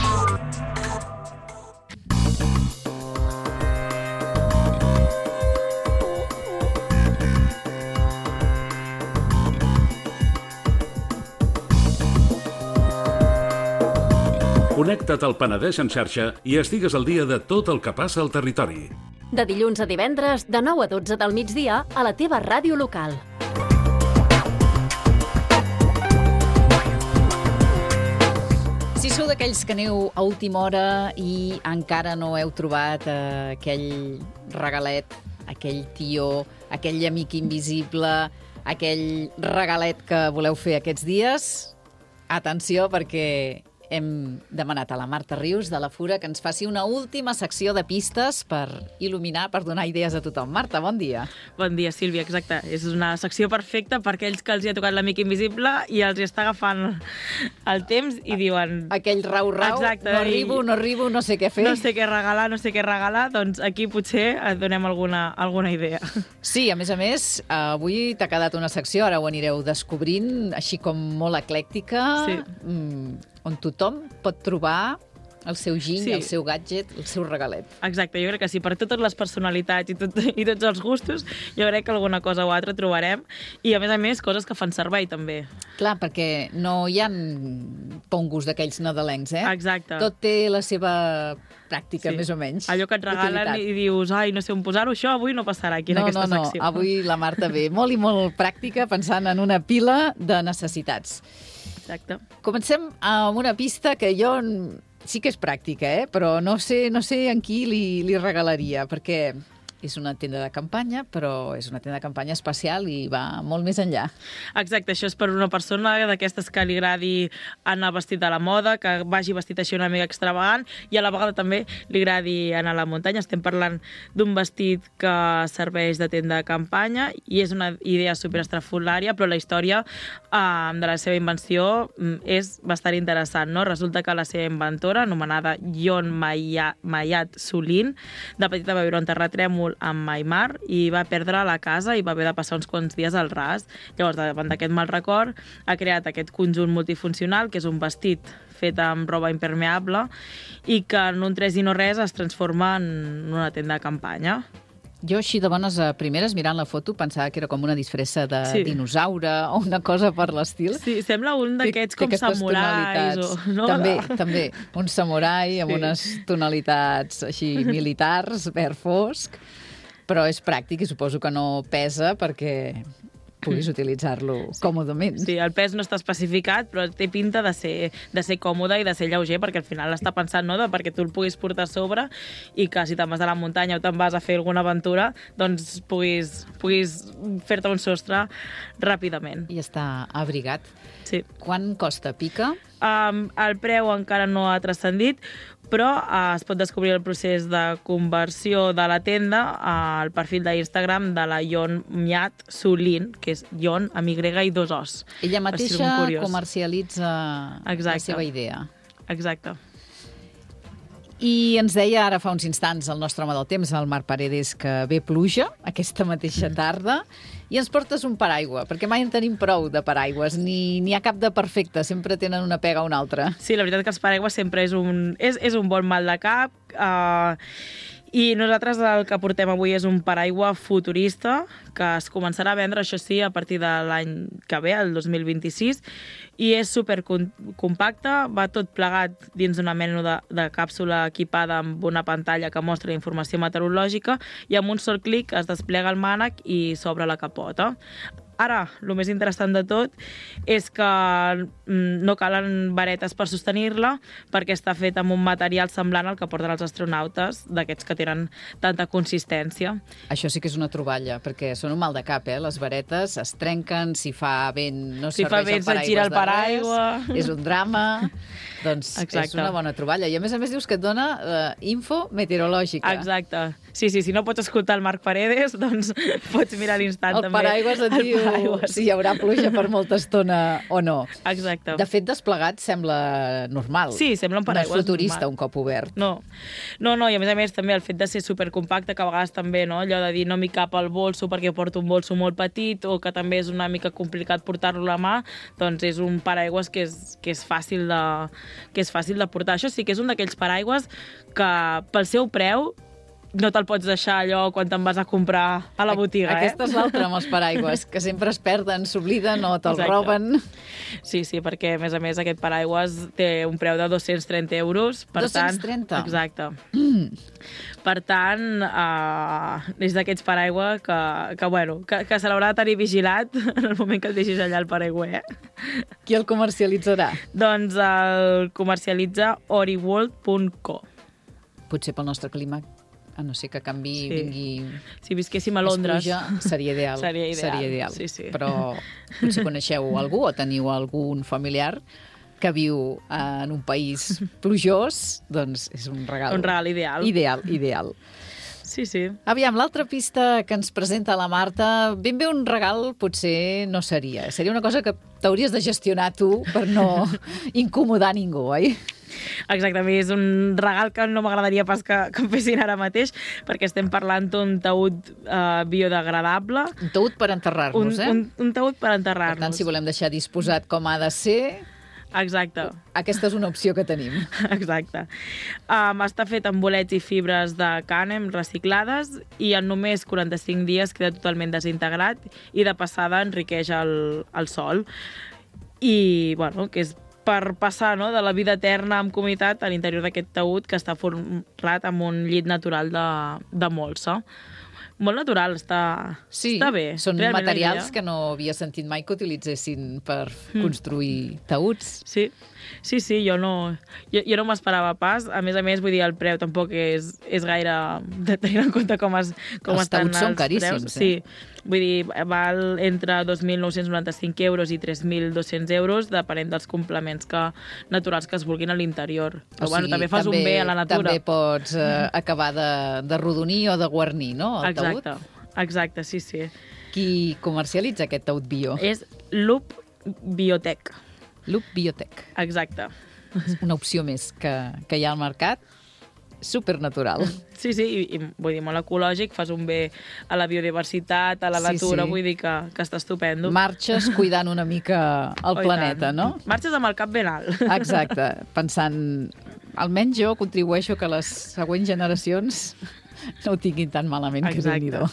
Connecta't al Penedès en xarxa i estigues al dia de tot el que passa al territori. De dilluns a divendres, de nou a dotze del migdia, a la teva ràdio local. Si sou d'aquells que aneu a última hora i encara no heu trobat eh, aquell regalet, aquell tió, aquell amic invisible, aquell regalet que voleu fer aquests dies, atenció, perquè hem demanat a la Marta Rius de la Fura que ens faci una última secció de pistes per il·luminar, per donar idees a tothom. Marta, bon dia. Bon dia, Sílvia, exacte. És una secció perfecta per aquells que els hi ha tocat l'amic invisible i els hi està agafant el temps i diuen... Aquell rau-rau, exacte, no arribo, no arribo, no sé què fer. No sé què regalar, no sé què regalar, doncs aquí potser et donem alguna, alguna idea. Sí, a més a més, avui t'ha quedat una secció, ara ho anireu descobrint, així com molt eclèctica, sí. mm, on tothom pot trobar El seu giny, Sí. el seu gadget, el seu regalet. Exacte, jo crec que sí, per totes les personalitats i, tot, i tots els gustos, jo crec que alguna cosa o altra trobarem, i a més a més coses que fan servei també. Clar, perquè no hi ha pongos d'aquells nadalencs, eh? Exacte. Tot té la seva pràctica, Sí. més o menys. Allò que et regalen Utilitat. i dius, ai, no sé on posar-ho, això avui no passarà aquí en no, aquesta no, no. secció. Avui la Marta ve molt i molt pràctica, pensant en una pila de necessitats. Exacte. Comencem amb una pista que jo sí que és pràctica, eh? Però no sé, no sé en qui li, li regalaria, perquè és una tenda de campanya, però és una tenda de campanya especial i va molt més enllà. Exacte, això és per una persona d'aquestes que li agradi anar vestit a la moda, que vagi vestit així una mica extravagant, i a la vegada també li agradi anar a la muntanya. Estem parlant d'un vestit que serveix de tenda de campanya i és una idea superestrafolària, però la història eh, de la seva invenció és bastant interessant, no? Resulta que la seva inventora, anomenada Jon Mayat Sulin, de petita va viure un terratrèmol amb Maimar i va perdre la casa i va haver de passar uns quants dies al ras. Llavors, davant d'aquest mal record, ha creat aquest conjunt multifuncional, que és un vestit fet amb roba impermeable i que en un tres i no res es transforma en una tenda de campanya. Jo, així de bones a primeres, mirant la foto, pensava que era com una disfressa de Sí. dinosaure o una cosa per l'estil. Sí, sembla un d'aquests Té- té com aquestes samurais. tonalitats. O, no? També, també. Un samurai amb Sí. unes tonalitats així militars, verd fosc, però és pràctic i suposo que no pesa perquè puguis utilitzar-lo còmodament. Sí, el pes no està especificat, però té pinta de ser, de ser còmode i de ser lleuger, perquè al final està pensant, no?, de perquè tu el puguis portar a sobre i que si te'n vas a la muntanya o te'n vas a fer alguna aventura, doncs puguis, puguis fer-te un sostre ràpidament. I està abrigat. Sí. Quan costa? Pica? Um, el preu encara no ha transcendit, però uh, es pot descobrir el procés de conversió de la tenda al perfil d'Instagram de la Jon Mayat Sulin, que és Jon amb Y i dos Os. Ella Per si mateixa algú curiós. comercialitza Exacte. la seva idea. Exacte. I ens deia ara fa uns instants el nostre home del temps, el Marc Paredes, que ve pluja aquesta mateixa tarda i ens portes un paraigua, perquè mai en tenim prou de paraigües, ni n'hi ha cap de perfecte, sempre tenen una pega o una altra. Sí, la veritat que els paraigües sempre és un, és, és un bon mal de cap, uh, i nosaltres el que portem avui és un paraigua futurista que es començarà a vendre, això sí, a partir de l'any que ve, el dos mil vint-i-sis, i és supercompacte, va tot plegat dins d'una mena de, de càpsula equipada amb una pantalla que mostra informació meteorològica i amb un sol clic es desplega el mànec i s'obre la capota. Ara, el més interessant de tot és que no calen varetes per sostenir-la perquè està fet amb un material semblant al que porten els astronautes, d'aquests que tenen tanta consistència. Això sí que és una troballa, perquè són un mal de cap, eh? Les varetes es trenquen, si fa vent no Si serveix fa vent, el paraigües se't gira el de res, paraigua. és un drama. Doncs Exacte. és una bona troballa. I a més a més dius que et dona eh, info meteorològica. Exacte. Sí, sí, si no pots escoltar el Marc Paredes, doncs pots mirar a l'instant El també. paraigües et diu paraigües. si hi haurà pluja per molta estona o no. Exacte. De fet, desplegat sembla normal. Sí, sembla un paraigües No és futurista, normal. un cop obert. No. no, no, i a més a més també el fet de ser supercompacte, que a vegades també, no?, allò de dir no m'hi cap al bolso perquè porto un bolso molt petit o que també és una mica complicat portar-lo a la mà, doncs és un paraigües que és, que és fàcil de, que és fàcil de portar. Això sí que és un d'aquells paraigües que pel seu preu no te'l pots deixar allò quan te'n vas a comprar a la botiga, eh? Aquesta és l'altra amb els paraigües, que sempre es perden, s'obliden o te'ls Exacte. roben. Sí, sí, perquè a més a més aquest paraigües té un preu de dos-cents trenta euros. Per dos-cents trenta? Tant, exacte. Mm. Per tant, uh, és d'aquests paraigües que, que, bueno, que, que se l'haurà de tenir vigilat en el moment que el deixis allà el paraigüer. Qui el comercialitzarà? Doncs el comercialitza oriworld punt co. Potser pel nostre clima, a no ser que canvi, Sí. vingui... Si visquéssim a Londres... Pluja, seria ideal. Seria ideal. Seria ideal. Sí, sí. Però potser coneixeu algú o teniu algun familiar que viu en un país plujós, doncs és un regal. Un regal ideal. Ideal, ideal. Sí, sí. Aviam, l'altra pista que ens presenta la Marta, ben bé un regal potser no seria. Seria una cosa que t'hauries de gestionar tu per no incomodar ningú, oi? Exactament, és un regal que no m'agradaria pas que, que em fessin ara mateix, perquè estem parlant d'un taüt eh, biodegradable. Un taüt per enterrar-nos, un, eh? Un, un taüt per Per enterrar-nos. tant, si volem deixar disposat com ha de ser... Exacte. Aquesta és una opció que tenim. Exacte. Um, està fet amb bolets i fibres de cànem reciclades i en només quaranta-cinc dies queda totalment desintegrat i de passada enriqueix el, el sòl. I, bueno, que és per passar, no?, de la vida eterna amb comunitat a l'interior d'aquest taüt que està format amb un llit natural de, de molsa. Molt natural, està, sí, està bé. Són realment, materials que no havia sentit mai que utilitzessin per mm. construir taüts. Sí, sí, sí, jo no, jo, jo no m'esperava pas. A més a més, vull dir, el preu tampoc és, és gaire de tenir en compte com, es, com els estan taüts són els caríssims, preus. eh? Sí, vull dir, val entre dos mil nou-cents noranta-cinc euros i tres mil dos-cents euros, depenent dels complements que, naturals que es vulguin a l'interior. Però, o bueno, sigui, també fas també, un bé a la natura. També pots eh, acabar de, de rodonir o de guarnir, no?, el Exacte. taüt. Exacte, sí, sí. Qui comercialitza aquest taüt bio? És Loop Biotech. Loop Biotech. Exacte. És una opció més que, que hi ha al mercat, supernatural. Sí, sí, i, i vull dir, molt ecològic, fas un bé a la biodiversitat, a la Sí, natura, sí. vull dir que, que està estupendo. Marxes cuidant una mica el Oh, i planeta, tant. no? Marxes amb el cap ben alt. Exacte, pensant, almenys jo contribueixo que les següents generacions no ho tinguin tan malament, que déu-n'hi-do.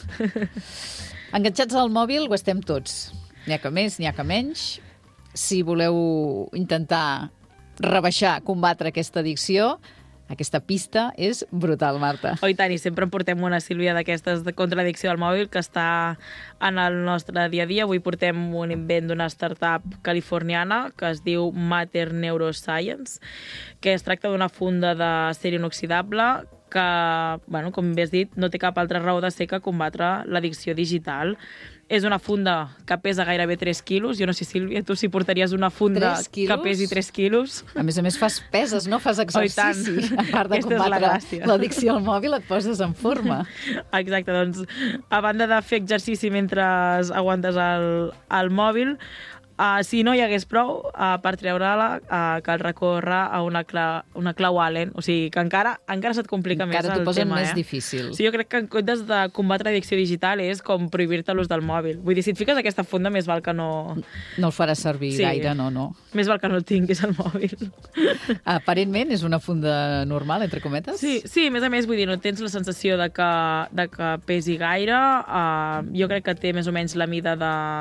Enganxats al mòbil ho estem tots. N'hi ha que més, n'hi ha que menys. Si voleu intentar rebaixar, combatre aquesta addicció, aquesta pista és brutal, Marta. Oh, i tant, i sempre en portem una, Sílvia, d'aquestes de contradicció al mòbil que està en el nostre dia a dia. Avui portem un invent d'una startup californiana que es diu Matter Neuroscience, que es tracta d'una funda d'acer inoxidable que, bueno, com bé has dit, no té cap altra raó de ser que combatre l'addicció digital. És una funda que pesa gairebé tres quilos. Jo no sé, Sílvia, tu si portaries una funda que pesi tres quilos. A més a més, fas peses, no? Fas exercici. Oh, a part de Aquesta combatre l'addicció al mòbil, et poses en forma. Exacte, doncs, a banda de fer exercici mentre aguantes el, el mòbil, Uh, si no hi hagués prou, uh, per treure-la uh, cal recórrer a una, cla una clau Allen. O sigui, que encara, encara se't complica encara més el tema. Encara t'ho posen més eh? difícil. Sí, jo crec que en comptes de combatre l'addicció digital és com prohibir-te l'ús del mòbil. Vull dir, si et fiques aquesta funda, més val que no... No el faràs servir sí. gaire, no, no. Més val que no el tinguis al mòbil. Aparentment és una funda normal, entre cometes? Sí, sí, a més a més, vull dir, no tens la sensació de que, de que pesi gaire. Uh, jo crec que té més o menys la mida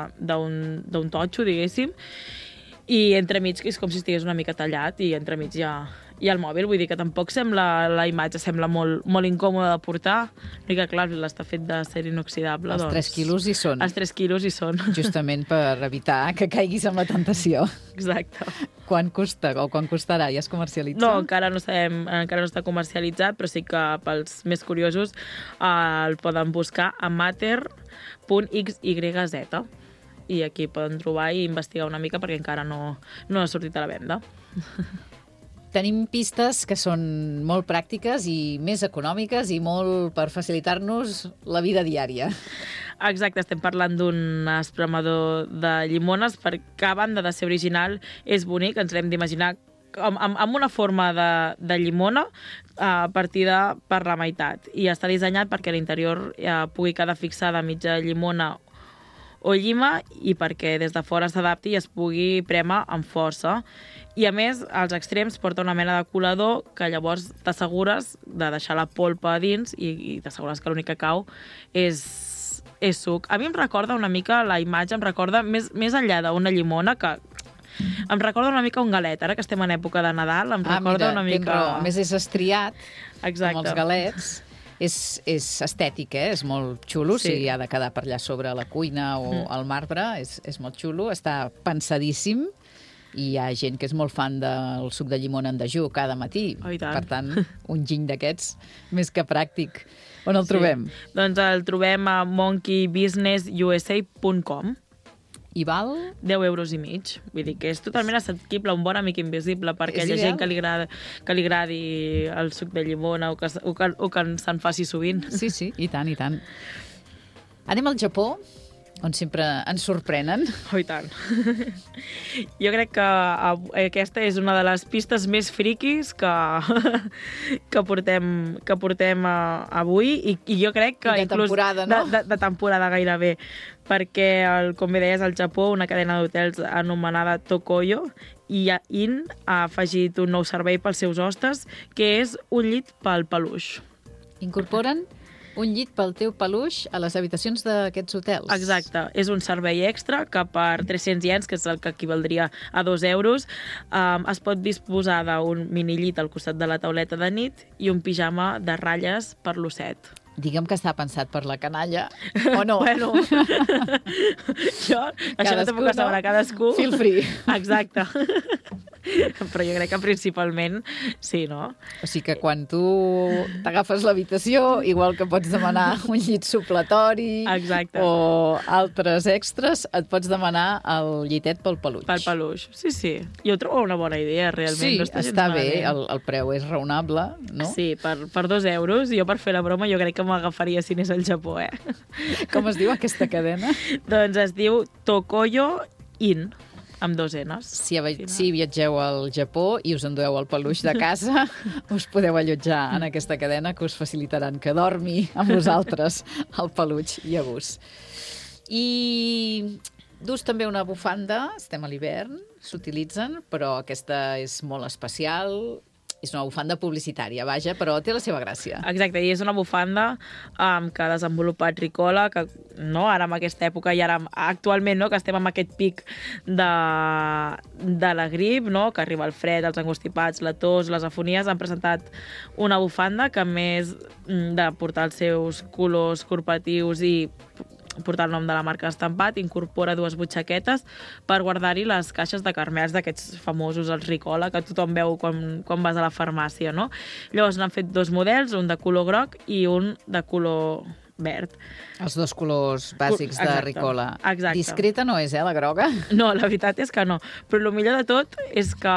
d'un totxo, diguéssim. I entremig és com si estigués una mica tallat i entremig hi ha, hi ha el mòbil. Vull dir que tampoc sembla, la imatge sembla molt, molt incòmoda de portar. I que, clar, l'està fet d'acer inoxidable. Els doncs, tres quilos hi són. Els tres quilos hi són. Justament per evitar que caiguis en la tentació. Exacte. Quan costa o quan costarà? Ja es comercialitza? No, encara no, sabem, encara no està comercialitzat, però sí que pels més curiosos eh, el poden buscar a matter punt x y z. I aquí poden trobar i investigar una mica perquè encara no, no ha sortit a la venda. Tenim pistes que són molt pràctiques i més econòmiques i molt per facilitar-nos la vida diària. Exacte, estem parlant d'un espremador de llimones perquè, a banda de ser original, és bonic, ens l'hem d'imaginar amb, amb una forma de, de llimona uh, partida per la meitat. I està dissenyat perquè a l'interior uh, pugui quedar fixada mitja llimona o llima i perquè des de fora s'adapti i es pugui prémer amb força. I a més, als extrems porta una mena de colador que llavors t'assegures de deixar la polpa a dins i, i t'assegures que l'únic que cau és, és suc. A mi em recorda una mica, la imatge em recorda, més, més enllà d'una llimona, que em recorda una mica un galet. Ara que estem en època de Nadal, em ah, recorda mira, una mica... raó. A més, és estriat, exacte, amb els galets. És, és estètic, eh? És molt xulo, sí. Si ha de quedar per allà sobre la cuina o mm. el marbre, és, és molt xulo, està pensadíssim i hi ha gent que és molt fan del suc de llimona en dejú cada matí. Oh, tant. Per tant, un giny d'aquests més que pràctic. On el sí. trobem? Doncs el trobem a monkey business u s a punt com. I val? deu euros i mig. Vull dir que és totalment assequible, un bon amic invisible per aquella gent que li, agrada, que li agradi el suc de llimona o que, o que, o que se'n faci sovint. Sí, sí, i tant, i tant. Anem al Japó. on sempre ens sorprenen. Oh, i tant. Jo crec que aquesta és una de les pistes més friquis que, que portem, que portem avui i, i jo crec que... I de inclús temporada, no? De, de, de temporada gairebé, perquè, el, com bé deies, al Japó, una cadena d'hotels anomenada Tokoyo i In ha afegit un nou servei pels seus hostes, que és un llit pel peluix. Incorporen un llit pel teu peluix a les habitacions d'aquests hotels. Exacte. És un servei extra que per tres-cents iens, que és el que equivaldria a dos euros, um, es pot disposar d'un mini llit al costat de la tauleta de nit i un pijama de ratlles per l'osset. Digue'm que està pensat per la canalla, o no? Bueno, jo, això no t'ho puc assegurar, cadascú... Feel free. Exacte. Però jo crec que principalment sí, no? O sigui que quan tu t'agafes l'habitació, igual que pots demanar un llit supletori Exacte. O altres extras, et pots demanar el llitet pel peluix. Pel peluix, sí, sí. Jo trobo una bona idea, realment. Sí, no està, està bé, el, el preu és raonable, no? Sí, per, per dos euros, jo per fer la broma jo crec que m'agafaria si anés al Japó, eh? Com es diu aquesta cadena? Doncs es diu Tokoyo In, amb dos Ns. Si, si viatgeu al Japó i us endueu el peluix de casa, us podeu allotjar en aquesta cadena que us facilitaran que dormi amb vosaltres el peluix i a gust. I dus també una bufanda, estem a l'hivern, s'utilitzen, però aquesta és molt especial. És una bufanda publicitària, vaja, però té la seva gràcia. Exacte, i és una bufanda um, que ha desenvolupat Ricola, que no, ara en aquesta època i ara actualment, no, que estem amb aquest pic de, de la grip, no, que arriba el fred, els engostipats, la tos, les afonies, han presentat una bufanda que, a més de portar els seus colors corporatius i portar el nom de la marca estampat, incorpora dues butxaquetes per guardar-hi les caixes de carmels d'aquests famosos, els Ricola, que tothom veu quan, quan vas a la farmàcia, no? Llavors n'han fet dos models, un de color groc i un de color verd. Els dos colors bàsics de Exacte. Ricola. Exacte. Discreta no és, eh, la groga? No, la veritat és que no. Però el millor de tot és que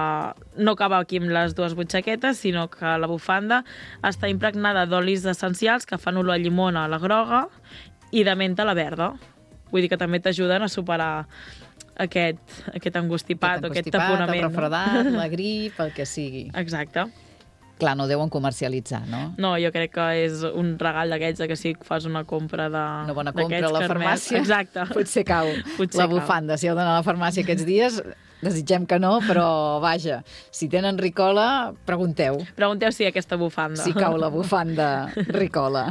no acaba aquí amb les dues butxaquetes, sinó que la bufanda està impregnada d'olis essencials que fan olor a llimona a la groga i de menta a la verda. Vull dir que també t'ajuden a superar aquest, aquest engostipat, aquest o aquest engostipat, taponament. el refredat, la grip, el que sigui. Exacte. Clar, no deuen comercialitzar, no? No, jo crec que és un regal d'aquests que si fas una compra de... Una bona compra a la carmels. farmàcia. Exacte. Potser cau Potser la cau. bufanda. Si heu d'anar a la farmàcia aquests dies, desitgem que no, però vaja, si tenen Ricola, pregunteu. Pregunteu si hi ha aquesta bufanda. Si cau la bufanda Ricola.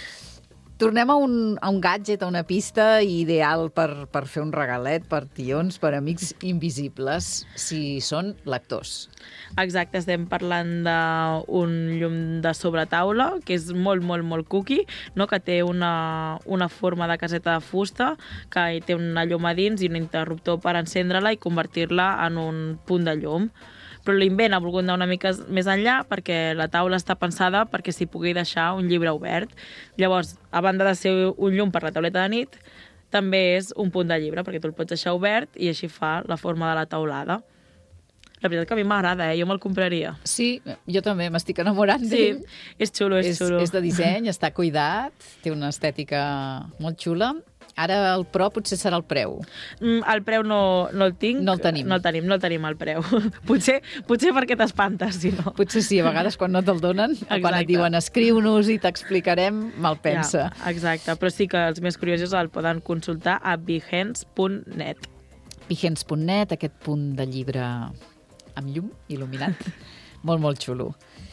Tornem a un, a un gadget, a una pista ideal per, per fer un regalet, per tions, per amics invisibles, si són lectors. Exacte, estem parlant d'un llum de sobretaula, que és molt, molt, molt cookie, no? Que té una, una forma de caseta de fusta, que té una llum a dins i un interruptor per encendre-la i convertir-la en un punt de llum. Però l'invent ha volgut anar una mica més enllà perquè la taula està pensada perquè s'hi pugui deixar un llibre obert. Llavors, a banda de ser un llum per la tauleta de nit, també és un punt de llibre, perquè tu el pots deixar obert i així fa la forma de la taulada. La veritat que a mi m'agrada, eh? Jo me'l compraria. Sí, jo també m'estic enamorant Sí, d'ell. és xulo, és, És, xulo. és de disseny, està cuidat, té una estètica molt xula. Ara el Pro potser serà el preu. Mm, el preu no, no el tinc. No el tenim. No el tenim, no el tenim, el preu. potser, potser perquè t'espantes, si no. Potser sí, a vegades quan no te'l donen, o quan Exacte. et diuen escriu-nos i t'explicarem, mal pensa. Ja, exacte, però sí que els més curiosos el poden consultar a behance punt net. behance punt net, aquest punt de llibre amb llum, il·luminat. molt, molt xulo.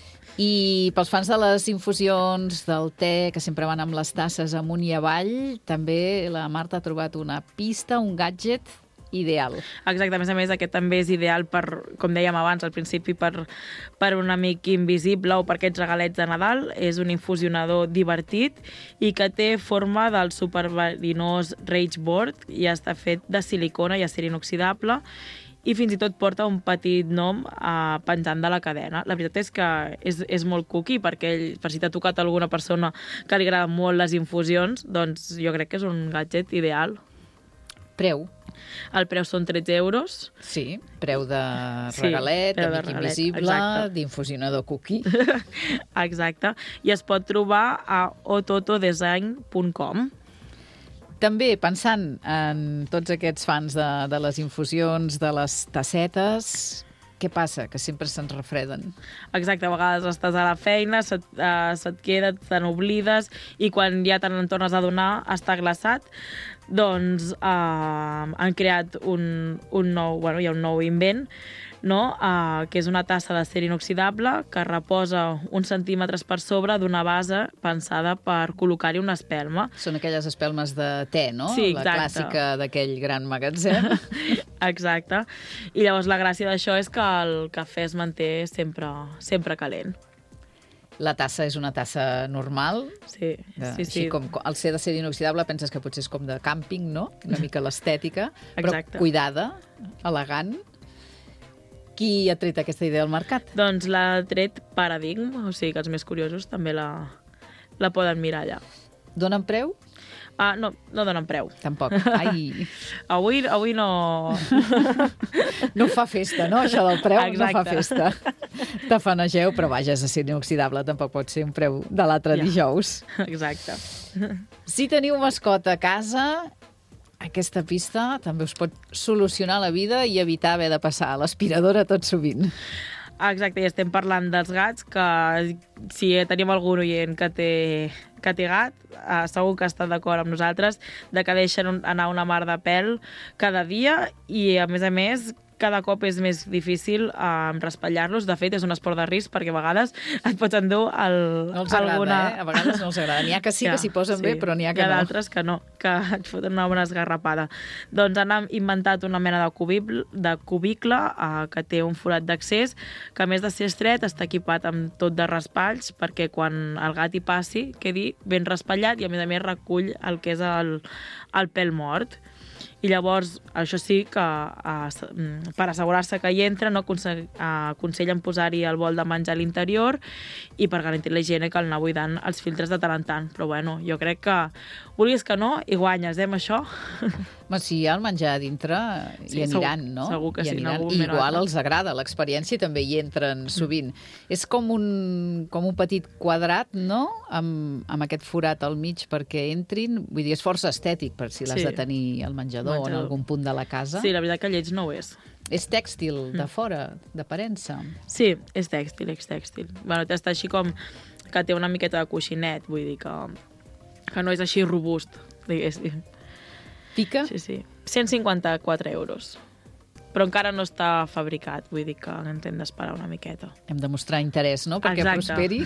I pels fans de les infusions del te, que sempre van amb les tasses amunt i avall, també la Marta ha trobat una pista, un gadget ideal. Exacte, a més a més, aquest també és ideal per, com dèiem abans al principi, per, per un amic invisible o per aquests regalets de Nadal. És un infusionador divertit i que té forma del superverinós Rage Board i està fet de silicona i acer inoxidable i fins i tot porta un petit nom uh, penjant de la cadena. La veritat és que és, és molt cookie, perquè ell, per si t'ha tocat alguna persona que li agraden molt les infusions, doncs jo crec que és un gadget ideal. Preu? El preu són tretze euros. Sí, preu de Sí, regalet, preu de d'amic regalet, invisible, exacte. d'infusionador cookie. Exacte. I es pot trobar a ototodesign punt com. També pensant en tots aquests fans de, de les infusions, de les tassetes, què passa? Que sempre se'ns refreden. Exacte, a vegades estàs a la feina, se't, uh, se't queda, te n'oblides, i quan ja te'n tornes a donar, està glaçat. Doncs uh, han creat un, un nou, bueno, hi ha un nou invent, no? uh, que és una tassa d'acer inoxidable que reposa uns centímetres per sobre d'una base pensada per col·locar-hi una espelma. Són aquelles espelmes de te, no? Sí, la exacte. Clàssica d'aquell gran magatzem. Exacte. I llavors la gràcia d'això és que el cafè es manté sempre, sempre calent. La tassa és una tassa normal. Sí, de, sí, sí. Així com al ser d'acer inoxidable penses que potser és com de càmping, no? Una mica l'estètica, però Exacte. cuidada, elegant. Qui ha tret aquesta idea al mercat? Doncs l'ha tret Paradigm, o sigui que els més curiosos també la, la poden mirar allà. Donen preu? Ah, no, no donen preu. Tampoc. Ai. avui, avui no... No fa festa, no? Això del preu Exacte. no fa festa. Tafanegeu, però vaja, és acer inoxidable, tampoc pot ser un preu de l'altre Ja. dijous. Exacte. Si teniu mascota a casa, aquesta pista també us pot solucionar la vida i evitar haver de passar a l'aspiradora tot sovint. Exacte, i estem parlant dels gats, que si tenim algun oient que té, que té gat, eh, segur que està d'acord amb nosaltres, de que deixen un, anar una mar de pèl cada dia i, a més a més, cada cop és més difícil eh, raspallar-los. De fet, és un esport de risc perquè a vegades et pots endur el, No els agrada, alguna... eh? A vegades no els agrada. N'hi ha que sí que s'hi posen bé, però n'hi ha que hi ha no. d'altres que no, que et foten una bona esgarrapada. Doncs han inventat una mena de cubicle, de cubicle eh, que té un forat d'accés, que a més de ser estret està equipat amb tot de raspalls perquè quan el gat hi passi quedi ben raspallat i a més a més recull el que és el, el pèl mort. I llavors, això sí que eh, per assegurar-se que hi entra, no, aconse- eh, aconsellen posar-hi el bol de menjar a l'interior i per garantir la higiene cal anar buidant els filtres de tant en tant. Però bueno, jo crec que vulguis que no, i guanyes, eh, amb això. Ma, si hi ha el menjar a dintre, Sí, hi aniran, segur- no? segur que hi sí, aniran. en algun I moment o igual altre. els agrada, l'experiència també hi entren sovint. És com un, com un petit quadrat, no?, amb, amb aquest forat al mig perquè entrin. Vull dir, és força estètic per si l'has Sí. de tenir al menjador, o en Menjador. algun punt de la casa. Sí, la veritat que lleig no ho és. És tèxtil, de fora, d'aparença. Sí, és tèxtil, és tèxtil. Bueno, està així com que té una miqueta de coixinet, vull dir que, que no és així robust, diguéssim. Pica? Sí, sí. cent cinquanta-quatre euros. Però encara no està fabricat, vull dir que ens hem d'esperar una miqueta. Hem de mostrar interès, no?, perquè Exacte. prosperi.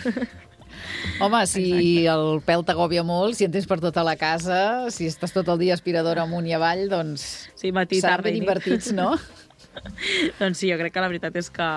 Home, si Exacte. el pèl t'agòbia molt, si en tens per tota la casa, si estàs tot el dia aspiradora amunt i avall, doncs Sí, matí, seran tarda i ben nit. invertits, no? Doncs sí, jo crec que la veritat és que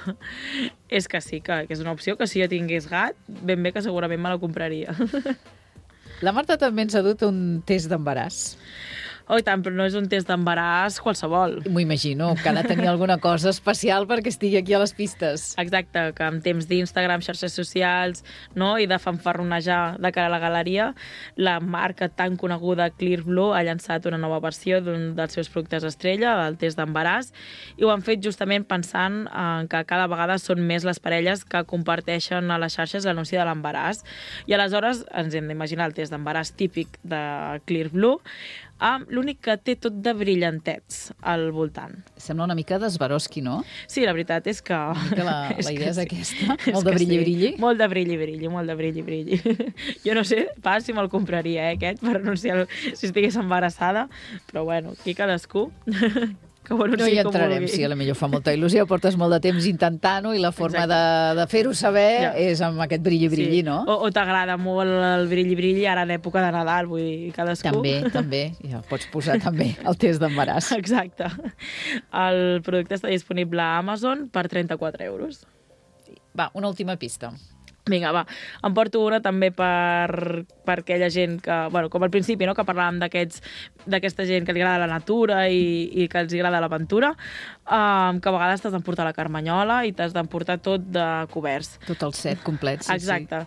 és que sí, que, que és una opció que si jo tingués gat, ben bé que segurament me la compraria. La Marta també ens ha dut un test d'embaràs. Oh, i tant, però no és un test d'embaràs qualsevol. M'ho imagino, que ha de tenir alguna cosa especial perquè estigui aquí a les pistes. Exacte, que en temps d'Instagram, xarxes socials, no? I de fanfarronejar de cara a la galeria, la marca tan coneguda Clear Blue ha llançat una nova versió d'un dels seus productes estrella, del test d'embaràs, i ho han fet justament pensant en que cada vegada són més les parelles que comparteixen a les xarxes l'anunci de l'embaràs. I aleshores ens hem d'imaginar el test d'embaràs típic de Clear Blue, amb l'únic que té tot de brillantets al voltant. Sembla una mica d'Swarovski, no? Sí, la veritat és que... Que la, és la que idea és sí. aquesta. És Molt de que brilli-brilli. Sí. Molt de brilli-brilli, molt de brilli-brilli. Jo no sé pas si me'l compraria, eh, aquest, per anunciar si estigués embarassada, però bueno, aquí cadascú... Que ho No anunciï hi com entrarem, vulgui. sí, a la millor fa molta il·lusió, portes molt de temps intentant-ho i la forma de, de fer-ho saber Ja. és amb aquest brilli-brilli, Sí. no? O, o t'agrada molt el brilli-brilli ara en època de Nadal, vull dir, cadascú... També, també. Ja pots posar també el test d'embaràs. Exacte. El producte està disponible a Amazon per trenta-quatre euros. Va, una última pista. Vinga, va, em porto una també per, per aquella gent que, bueno, com al principi, no?, que parlàvem d'aquests d'aquesta gent que li agrada la natura i, i que els agrada l'aventura, um, que a vegades t'has d'emportar la carmanyola i t'has d'emportar tot de coberts. Tot el set complet, sí, Exacte. sí.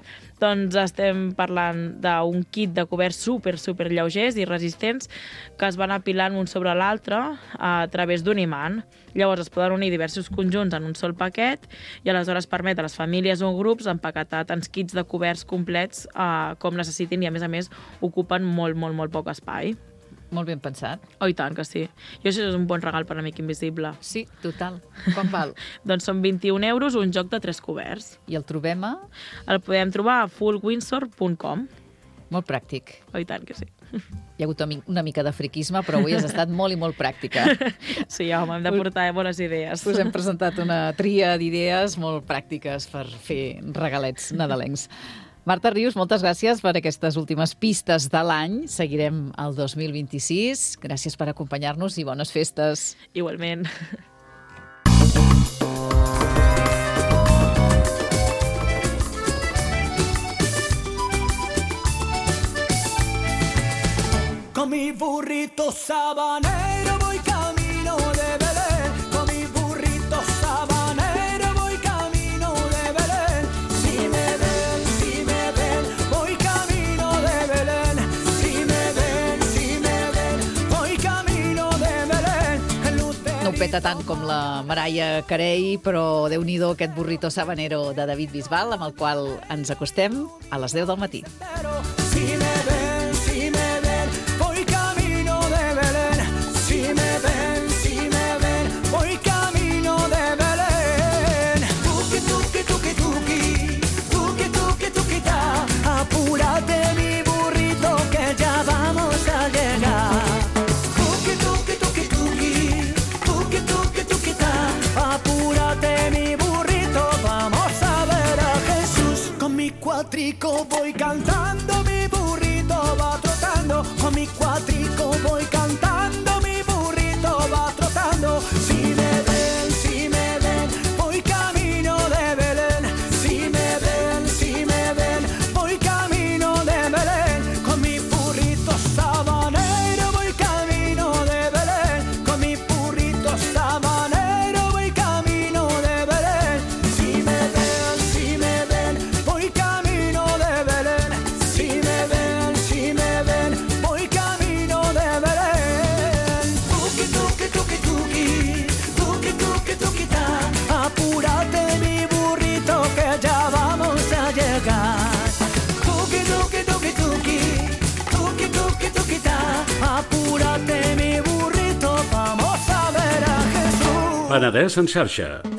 Doncs estem parlant d'un kit de coberts super, super lleugers i resistents que es van apilant un sobre l'altre a través d'un imant. Llavors es poden unir diversos conjunts en un sol paquet i aleshores permet a les famílies o grups empaquetar tants kits de coberts complets eh, com necessitin i, a més a més, ocupen molt, molt, molt poc espai. Molt ben pensat. Oh, i tant que sí. Jo això és un bon regal per Amic Invisible. Sí, total. Quan val? Doncs són vint-i-un euros un joc de tres coberts. I el trobem a? El podem trobar a full windsor punt com. Molt pràctic. Oh, i tant que sí. Hi ha hagut una mica de friquisme, però avui has estat molt i molt pràctica. Sí, home, hem de portar bones idees. Us hem presentat una tria d'idees molt pràctiques per fer regalets nadalencs. Marta Rius, moltes gràcies per aquestes últimes pistes de l'any. Seguirem el dos mil vint-i-sis. Gràcies per acompanyar-nos i bones festes. Igualment. Con mi burrito sabanero voy camino de Belén. Con mi burrito sabanero voy camino de Belén. Si me ven, si me ven, voy camino de Belén. Si me ven, si me ven, voy camino de Belén. No ho peta tant com la Mariah Carey, però Déu-n'hi-do aquest burrito sabanero de David Bisbal, amb el qual ens acostem a les deu del matí. Si me ven, si me ven, voy camino de Belén. Si me ven, si me ven, voy camino de Belén. Tuki, tuki, tuki, tuki, tuki, tuki, tuki, ta. Apúrate mi burrito que ya vamos a llegar. Tuki, tuki, tuki, tuki, tuki, tuki, tuki, ta. Apúrate mi burrito, vamos a ver a Jesús. Con mi cuatrico voy cantando, mi burrito va trotando. Con mi cuatrico voy cantando, mi burrito va trotando. Si me ven, si me ven, voy camino de Belén. Si me ven, si me ven, voy camino de Belén. Con mi burrito sabanero voy camino de Belén. Con mi burrito sabanero voy camino de Belén. Si me ven, si me ven, voy camino de Belén. Si me ven, si me ven, voy camino de Belén. Tuki, tuki, tuki, tuki, tuki, tuki, tuki, ta. Apúrate mi burrito que ya vamos a llegar. Tuki, tuki, tuki, tuki, tuki, tuki, tuki, ta. Apúrate mi burrito, vamos a ver a Jesús. Penedès en xarxa.